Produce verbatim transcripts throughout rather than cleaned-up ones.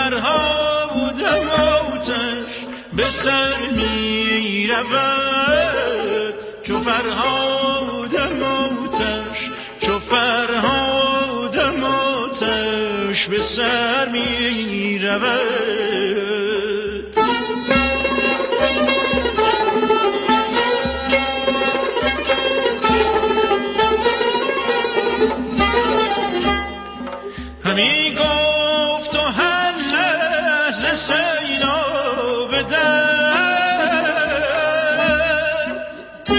فرهاد آتش به سر می رود، چو فرهاد آتش، چو فرهاد آتش به سر می رود. همی گفت و هر لحظه سیلاب درد،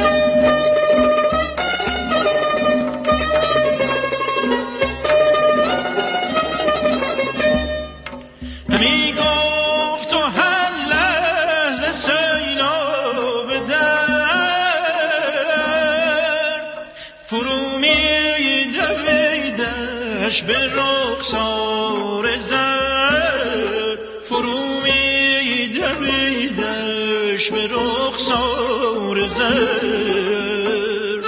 همی گفت و هر لحظه سیلاب درد، فرو می دویدش به رخسار زرد، فرو می دویدش به رخسار زرد.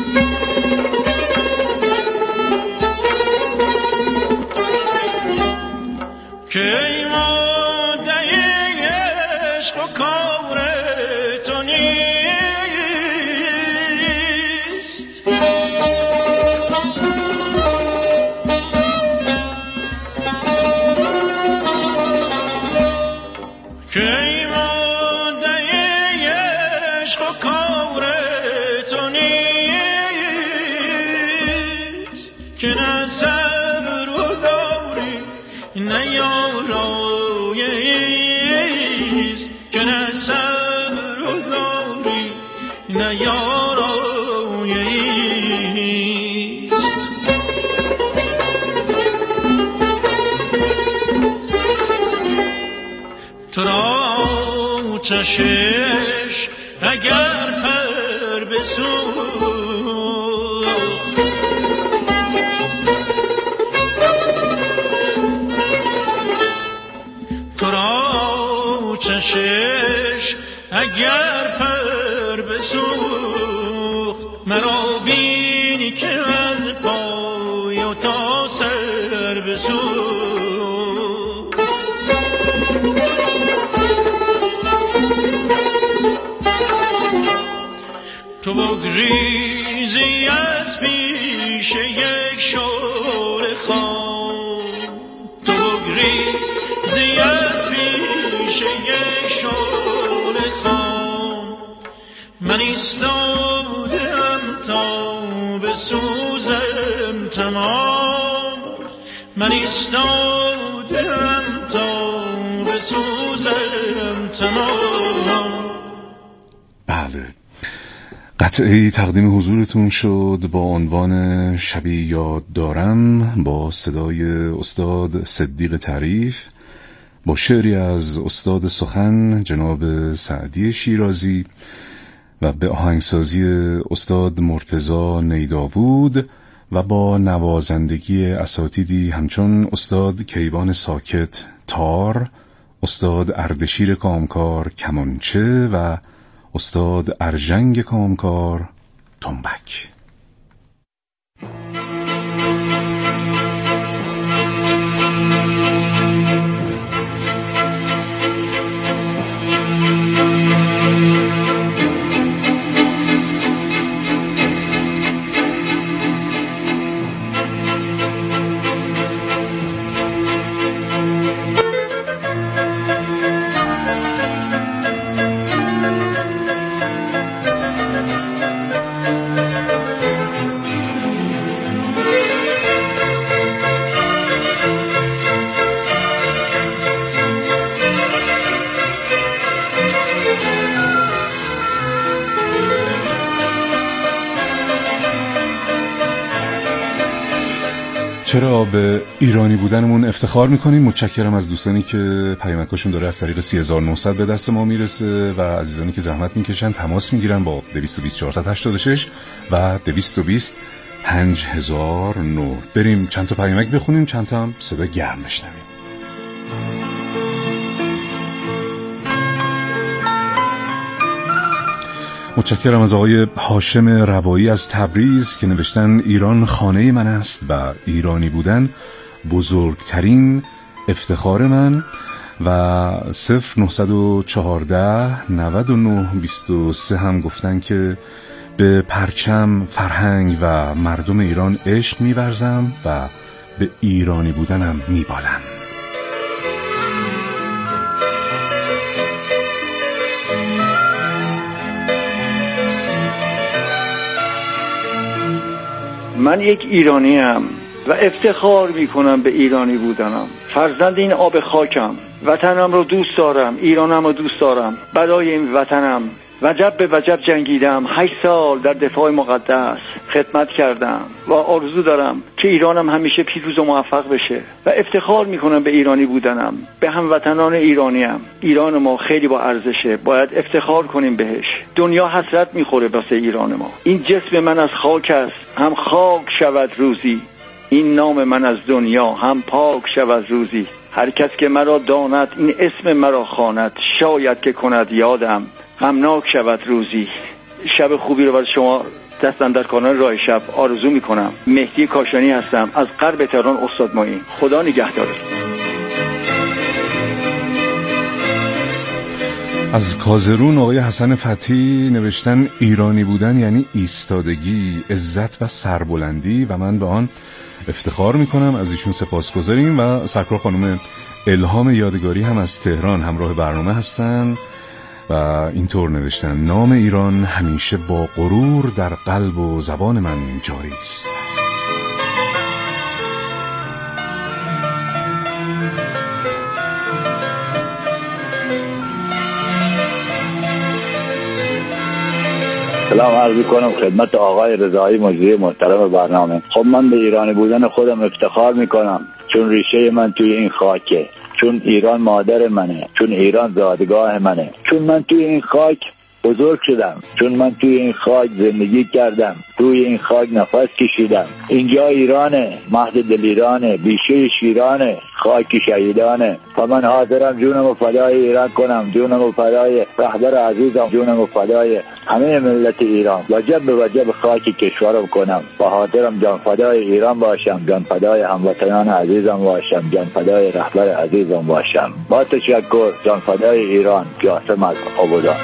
که ای ماده عشق و کار تو نیست، که ای ماده عشق و کار تو نیست، که نه صبر و داری نه یاراییست، که نه صبر و داری نه یاراییست. تو را چشش اگر پر بسوخت، تو را چشش اگر پر بسوخت، مرا بینی که از پای و تا سر بسوخت. تو بگریزی از پیش یک شعله خام، تو بگریزی از پیش یک شعله خام، من ایستادم تا بسوزم تمام، من ایستادم تا بسوزم تمام. بله، قطعه‌ای تقدیم حضورتون شد با عنوان شبی یاد دارم، با صدای استاد صدیق تعریف، با شعری از استاد سخن جناب سعدی شیرازی و به آهنگسازی استاد مرتضی نیداوود و با نوازندگی اساتیدی همچون استاد کیوان ساکت تار، استاد اردشیر کامکار کمانچه و استاد ارژنگ کامکار تنبک. چرا به ایرانی بودنمون افتخار میکنیم. متشکرم از دوستانی که پیامکاشون داره از طریق سه هزار و نهصد به دست ما میرسه و عزیزانی که زحمت میکشن تماس میگیرن با دویست و بیست چهارصد و هشتاد و شش و دویست و بیست پنج هزار و نه. بریم چند تا پیامک بخونیم، چند تا هم صدا گرم بشنویم. متشکرم از آقای هاشم روایی از تبریز که نوشتن ایران خانه من است و ایرانی بودن بزرگترین افتخار من و صفر نهصد و چهارده نود و نه بیست و سه هم گفتن که به پرچم، فرهنگ و مردم ایران عشق می‌ورزم و به ایرانی بودنم میبالم. من یک ایرانیم و افتخار میکنم به ایرانی بودنم. فرزند این آب خاکم، وطنم رو دوست دارم، ایرانم رو دوست دارم. برای این وطنم وجب به وجب جنگیدم. هشت سال در دفاع مقدس خدمت کردم و آرزو دارم که ایرانم همیشه پیروز و موفق بشه و افتخار میکنم به ایرانی بودنم، به هموطنان ایرانیم. ایران ما خیلی با ارزشه، باید افتخار کنیم بهش. دنیا حسرت میخوره واسه ایران ما. این جسم من از خاک است، هم خاک شود روزی. این نام من از دنیا، هم پاک شود روزی. هر کس که مرا داند، این اسم مرا خواند. شاید که کند یادم، غمناک شود روزی. شب خوبی رو برای شما دستم در کانال راه شب آرزو میکنم. مهدی کاشانی هستم از غرب تهران، استاد معین. خدا نگهدارت. از کازرون آقای حسن فتحی نوشتن ایرانی بودن یعنی ایستادگی، عزت و سربلندی و من به آن افتخار میکنم. از ایشون سپاسگزاریم. و سرکار خانم الهام یادگاری هم از تهران همراه برنامه هستن و اینطور نوشتن: نام ایران همیشه با غرور در قلب و زبان من جاری است. سلام عرض می‌کنم خدمت آقای رضایی مجری محترم برنامه. خب من به ایرانی بودن خودم افتخار میکنم، چون ریشه من توی این خاکه، چون ایران مادر منه، چون ایران زادگاه منه، چون من توی این خاک بزرگ شدم، چون من توی این خاک زندگی کردم، توی این خاک نفس کشیدم. اینجا ایرانه، مهد دل ایرانه، بیشه شیرانه، خاک شهیدانه. و من حاضرم جونم و فدای ایران کنم، جونم و فدای رهبر عزیزم، جونم و فدای همه ملت ایران. وجب به وجب خاک کشورم کنم و حاضرم جان فدای ایران باشم، جان فدای هموطنان عزیزم باشم، جان فدای رهبر عزیزم باشم. با تشکر. جان فدای ایران. جاسم از آبادان.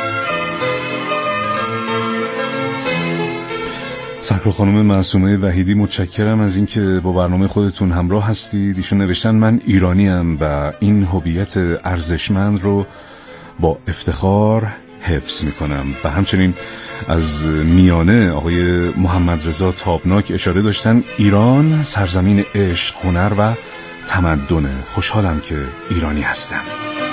سرکار خانم معصومه وحیدی متشکرم از اینکه با برنامه خودتون همراه هستید. ایشون نوشتن من ایرانیم و این هویت ارزشمند رو با افتخار حفظ میکنم. و همچنین از میانه آقای محمد رضا تابناک اشاره داشتن ایران سرزمین عشق، هنر و تمدنه. خوشحالم که ایرانی هستم.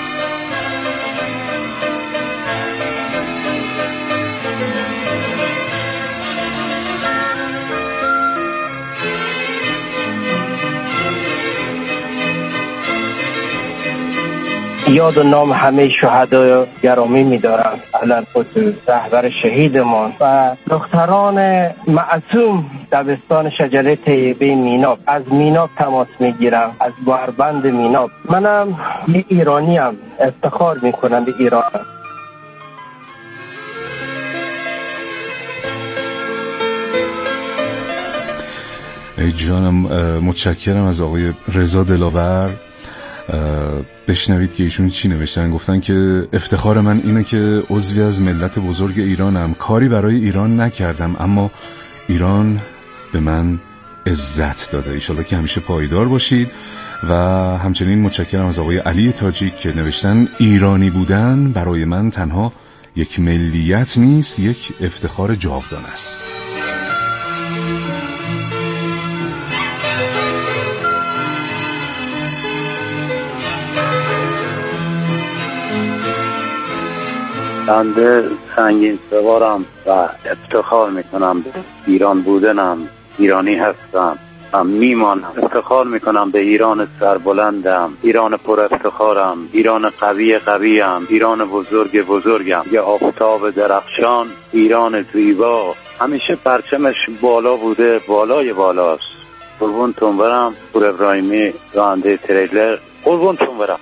یاد و نام همه شهدای گرامی می‌دارم، علالخصوص رهبر شهیدمان و دختران معصوم دبستان شجره طیبه میناب. از میناب تماس میگیرم، از باربند میناب. منم یه ایرانیم، افتخار میکنم به ایران. ای جانم، متشکرم از آقای رضا دلاور. بشنوید که ایشون چی نوشتن. گفتن که افتخار من اینه که عضوی از ملت بزرگ ایرانم. کاری برای ایران نکردم اما ایران به من عزت داده. ایشالله که همیشه پایدار باشید. و همچنین متشکرم از آقای علی تاجیک که نوشتن ایرانی بودن برای من تنها یک ملیت نیست، یک افتخار جاودان است. بنده سنگین سوارم و افتخار میکنم به ایران بودنم. ایرانی هستم و میمانم. افتخار میکنم به ایران سربلندم، ایران پر افتخارم، ایران قوی قویم، ایران بزرگ بزرگم، یه آفتاب درخشان، ایران زیبا. همیشه پرچمش بالا بوده، بالای بالاست. قربونتون برم. پور ابراهیمی، راننده تریلر. قربونتون برم.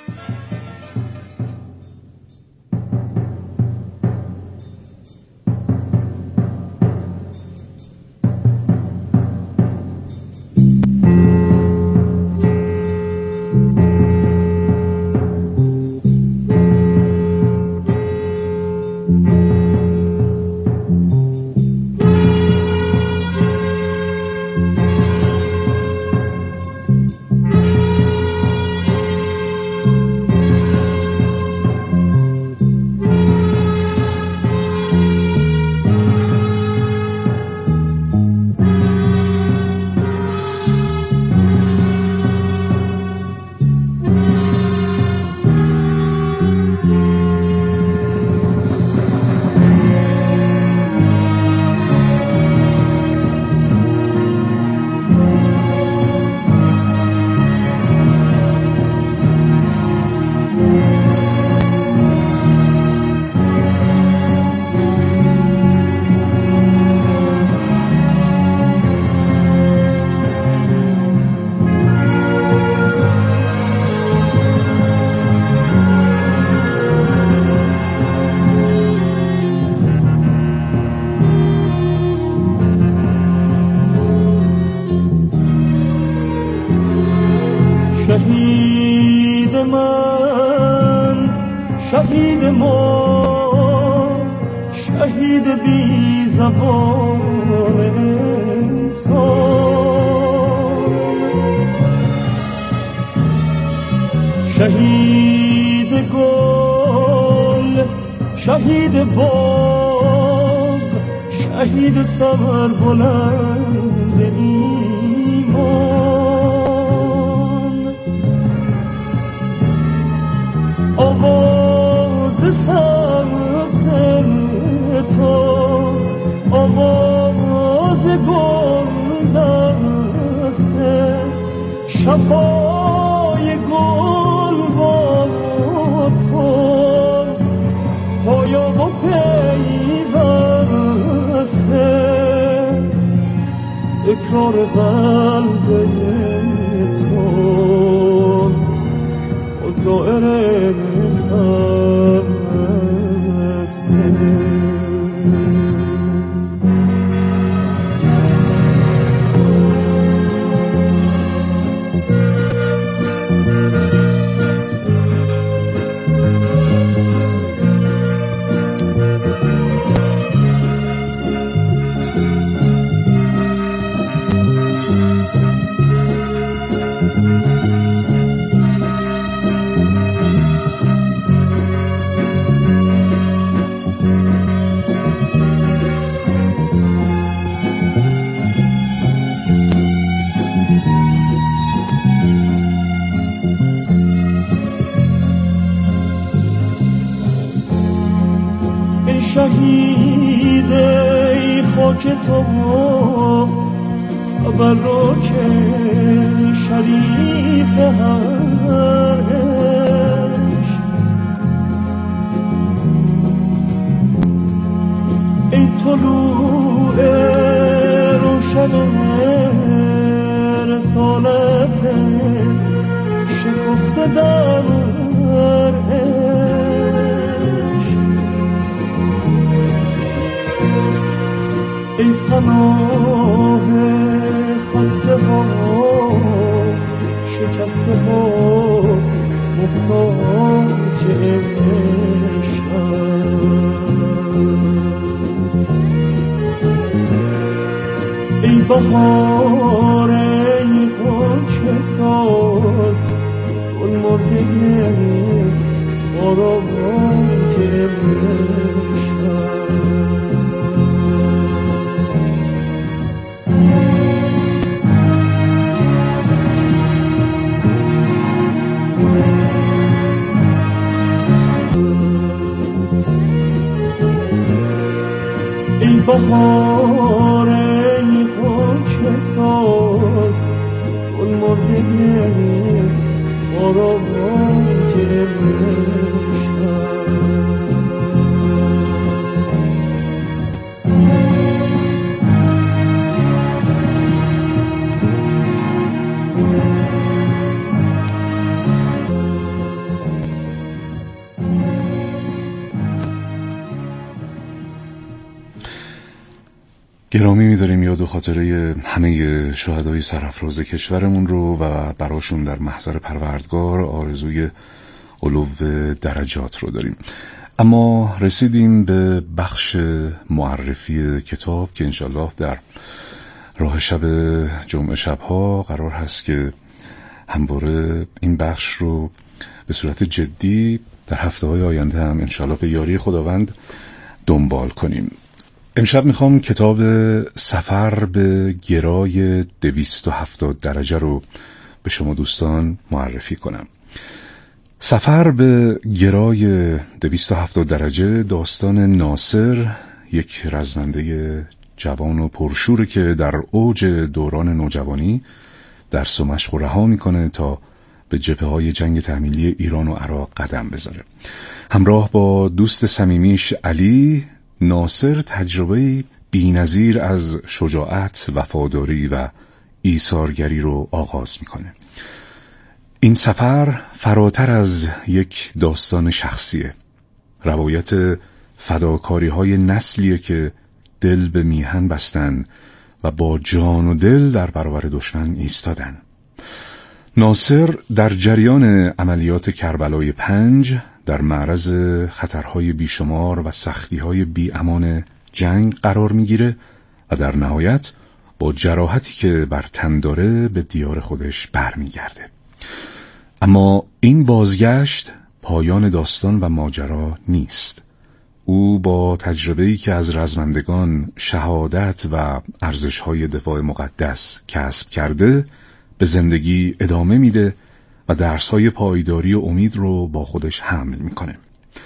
من شهید ما، شهید بی زبان انسان، شهید گل، شهید باغ، شهید سر بلند ایمان. آواز سبز توست، آواز گل دسته، شفای گل با توست، پایا و پیوسته، تکرار قلب توست و زائر خسته. شهید ای خاک تو تبرک شریف هرش، ای طلوع روشن رسالت شکفته در ای پناه خسته ها، شکسته ها، محتاج عشقم. ای بهار ای غنچه ساز، گل مرده آرامش عشقم. ای بهار ای غنچه ساز، گل مرده آرامش عشقم. گرامی می‌داریم یاد و خاطره همه شهدای سرافراز کشورمون رو و براشون در محضر پروردگار آرزوی علو درجات رو داریم. اما رسیدیم به بخش معرفی کتاب که انشالله در راه شب جمعه شبها قرار هست که همواره این بخش رو به صورت جدی در هفته‌های آینده هم انشالله به یاری خداوند دنبال کنیم. امشب میخوام کتاب سفر به گرای دویست و هفتاد درجه رو به شما دوستان معرفی کنم. سفر به گرای دویست و هفتاد درجه داستان ناصر، یک رزمنده جوان و پرشوره که در اوج دوران نوجوانی درس و مشق رها میکنه تا به جبهه‌های جنگ تحمیلی ایران و عراق قدم بذاره. همراه با دوست صمیمیش علی، ناصر تجربه بی‌نظیر از شجاعت، وفاداری و ایثارگری رو آغاز میکنه. این سفر فراتر از یک داستان شخصیه. روایت فداکاری‌های نسلیه که دل به میهن بستن و با جان و دل در برابر دشمن ایستادن. ناصر در جریان عملیات کربلای پنج در معرض خطرهای بیشمار و سختیهای بی امان جنگ قرار میگیره و در نهایت با جراحتی که بر تن داره به دیار خودش برمیگرده. اما این بازگشت پایان داستان و ماجرا نیست. او با تجربه‌ای که از رزمندگان شهادت و ارزش‌های دفاع مقدس کسب کرده به زندگی ادامه میده و درس‌های پایداری و امید رو با خودش حمل میکنه.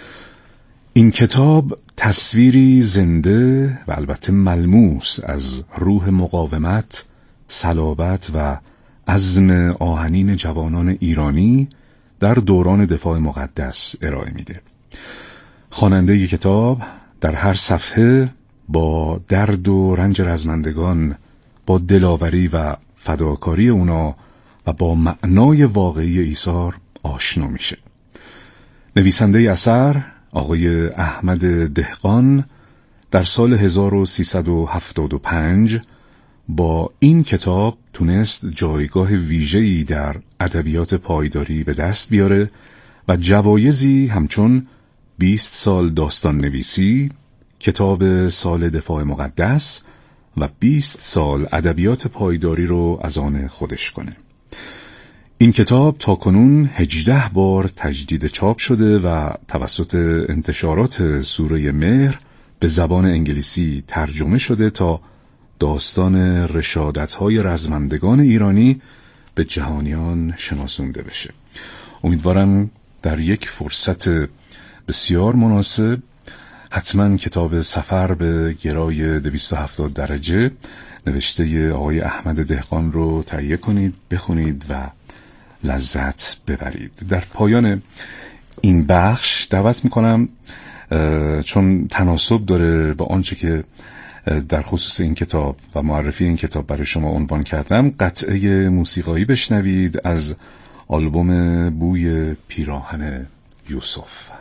این کتاب تصویری زنده و البته ملموس از روح مقاومت، صلابت و عزم آهنین جوانان ایرانی در دوران دفاع مقدس ارائه میده. خواننده ی کتاب در هر صفحه با درد و رنج رزمندگان، با دلاوری و فداکاری اونا و با معنای واقعی ایثار آشنا میشه. نویسنده اثر آقای احمد دهقان در سال هزار و سیصد و هفتاد و پنج با این کتاب تونست جایگاه ویژه‌ای در ادبیات پایداری به دست بیاره و جوایزی همچون بیست سال داستان نویسی، کتاب سال دفاع مقدس و بیست سال ادبیات پایداری رو از آن خودش کنه. این کتاب تاکنون هجده بار تجدید چاپ شده و توسط انتشارات سوره مهر به زبان انگلیسی ترجمه شده تا داستان رشادت‌های رزمندگان ایرانی به جهانیان شناسونده بشه. امیدوارم در یک فرصت بسیار مناسب حتما کتاب سفر به گرای دویست و هفتاد درجه نوشته آقای احمد دهقان رو تهیه کنید، بخونید و لذت ببرید. در پایان این بخش دعوت میکنم، چون تناسب داره با آنچه که در خصوص این کتاب و معرفی این کتاب برای شما عنوان کردم، قطعه موسیقایی بشنوید از آلبوم بوی پیراهن یوسف.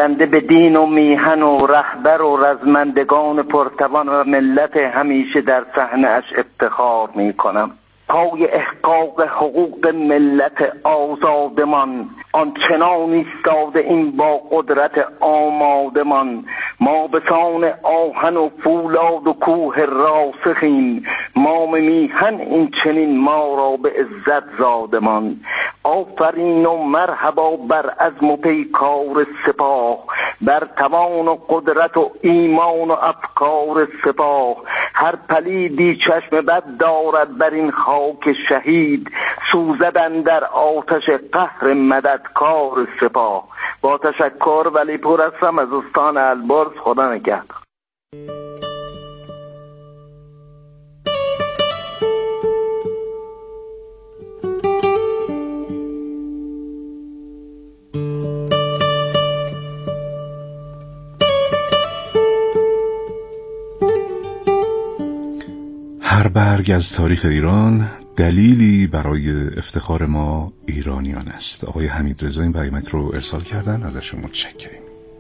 بنده به دین و میهن و رهبر و رزمندگان پرتوان و ملت همیشه در صحنه اش افتخار می کنم. پای احقاق حقوق ملت آزادمان آنچنان ایستاده این با قدرت آمادمان. ما به سان آهن و فولاد و کوه راسخیم، ما میهن این چنین ما را به عزت زادمان. آفرین و مرحبا بر عزم و پیکار سپاه، بر توان و قدرت و ایمان و افکار سپاه. هر پلیدی چشم بد دارد بر این خاک شهید، سوزدن در آتش قهر مددکار سپاه. با تشکر، ولی پور هستم از استان البرز. خدا نگهدار. هر برگ از تاریخ ایران دلیلی برای افتخار ما ایرانیان است. آقای حمیدرضا این پیامک رو ارسال کردن، ازشون متشکریم.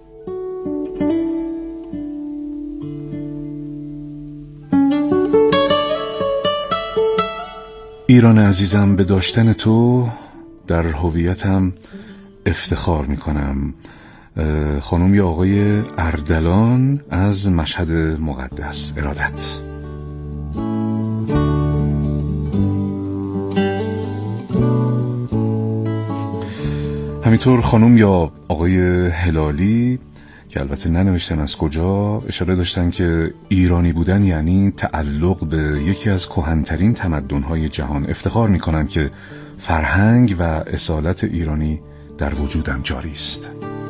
ایران عزیزم، به داشتن تو در هویتم افتخار میکنم. خانم یا آقای اردلان از مشهد مقدس، ارادت. همینطور خانم یا آقای هلالی که البته ننوشتن از کجا، اشاره داشتن که ایرانی بودن یعنی تعلق به یکی از کهن‌ترین تمدن‌های جهان. افتخار می‌کنم که فرهنگ و اصالت ایرانی در وجودم جاری است.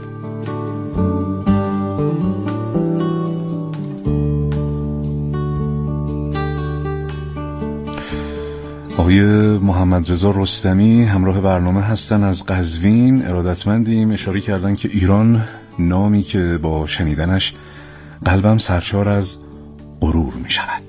آقای محمد رضا رستمی همراه برنامه هستن از قزوین، ارادتمندیم. اشاره کردن که ایران نامی که با شنیدنش قلبم سرشار از غرور می شود.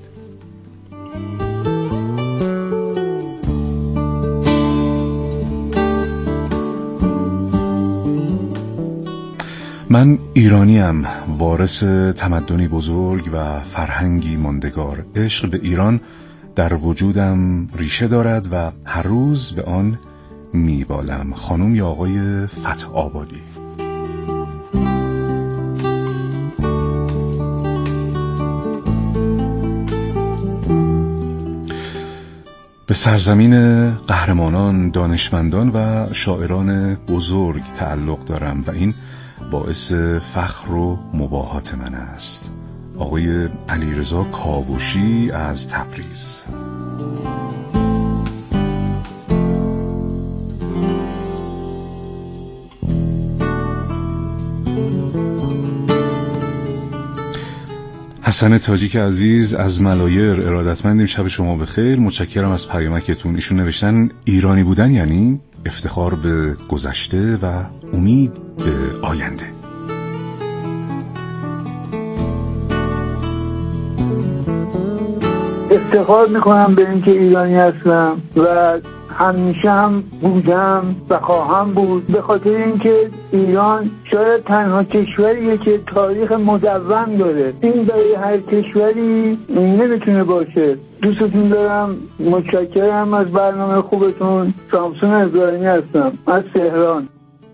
من ایرانیم، وارث تمدنی بزرگ و فرهنگی ماندگار. عشق به ایران در وجودم ریشه دارد و هر روز به آن میبالم. خانم یا آقای فتح آبادی. به سرزمین قهرمانان، دانشمندان و شاعران بزرگ تعلق دارم و این باعث فخر و مباهات من است. آقای علیرضا کاوشی از تبریز. حسن تاجیک عزیز از ملایر، ارادتمندیم. شب شما بخیر، متشکرم از پیامکتون. ایشون نوشتن ایرانی بودن یعنی افتخار به گذشته و امید به آینده. افتخار میکنم به اینکه ایرانی هستم و همیشه هم بودم و خواهم بود، به خاطر اینکه ایران شاید تنها کشوریه که تاریخ مدون داره. این برای هر کشوری نمیتونه باشه. دوستتون دارم، متشکرم از برنامه خوبتون. سامسون ابراهیمی هستم از تهران.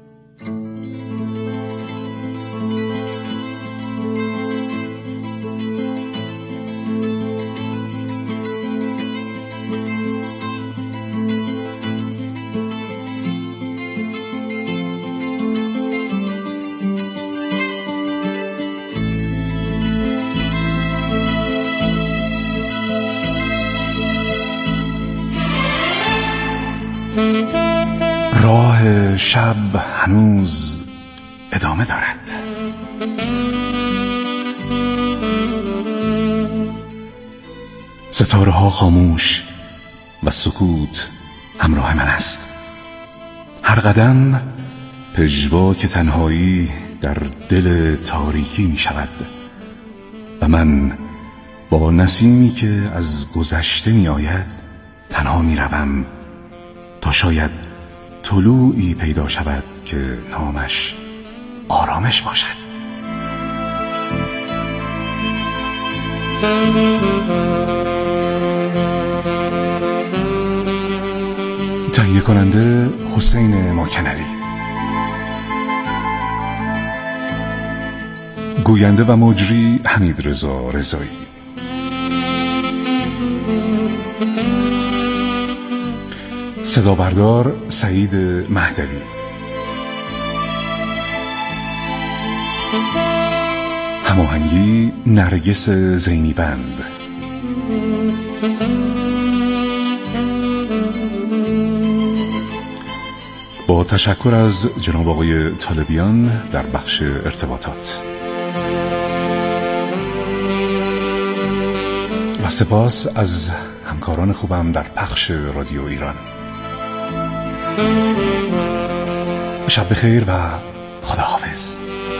راه شب هنوز ادامه دارد. ستاره ها خاموش و سکوت همراه من است. هر قدم پژواک تنهایی در دل تاریکی می شود و من با نسیمی که از گذشته می آید تنها می روم تا شاید طلوعی پیدا شود که نامش آرامش باشد. تهیه کننده حسین ماکنعلی، گوینده و مجری حمید رضا رضایی، صدا بردار سعید مهدوی، هماهنگی نرگس زینیوند، با تشکر از جناب آقای طالبیان در بخش ارتباطات و سپاس از همکاران خوبم در پخش رادیو ایران. شب بخیر و خداحافظ.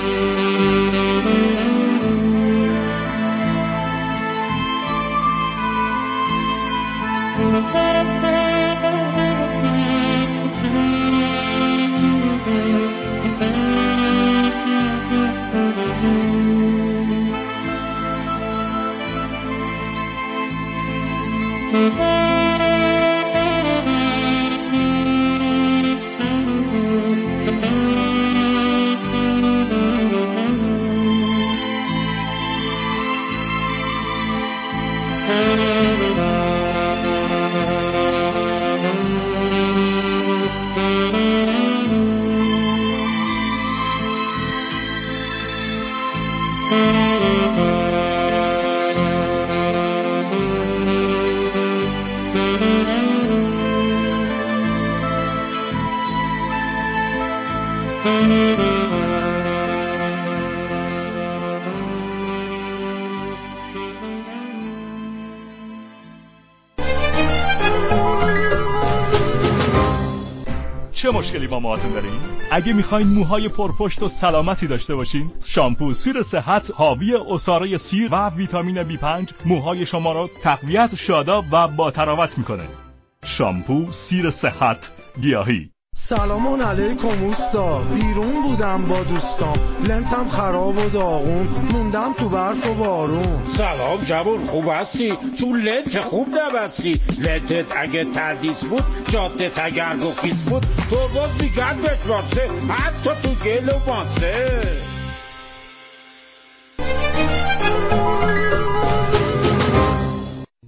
چه مشکلی با موهاتون دارین؟ اگه میخواین موهای پرپشت و سلامتی داشته باشین، شامپو سیر صحت حاوی عصاره سیر و ویتامین بی پنج موهای شما رو تقویت، شاداب و با تراوت میکنه. شامپو سیر صحت گیاهی. سلام علیکم اوستا، بیرون بودم با دوستام، لنتم خراب و داغون، موندم تو برف و بارون. سلام جوون، خوب هستی؟ تو لنت خوب نبستی. لنتت اگه تردیس بود، جادت اگر گفیس بود، تو باز میگرد بشمارسه، حتی تو گل و ماسه.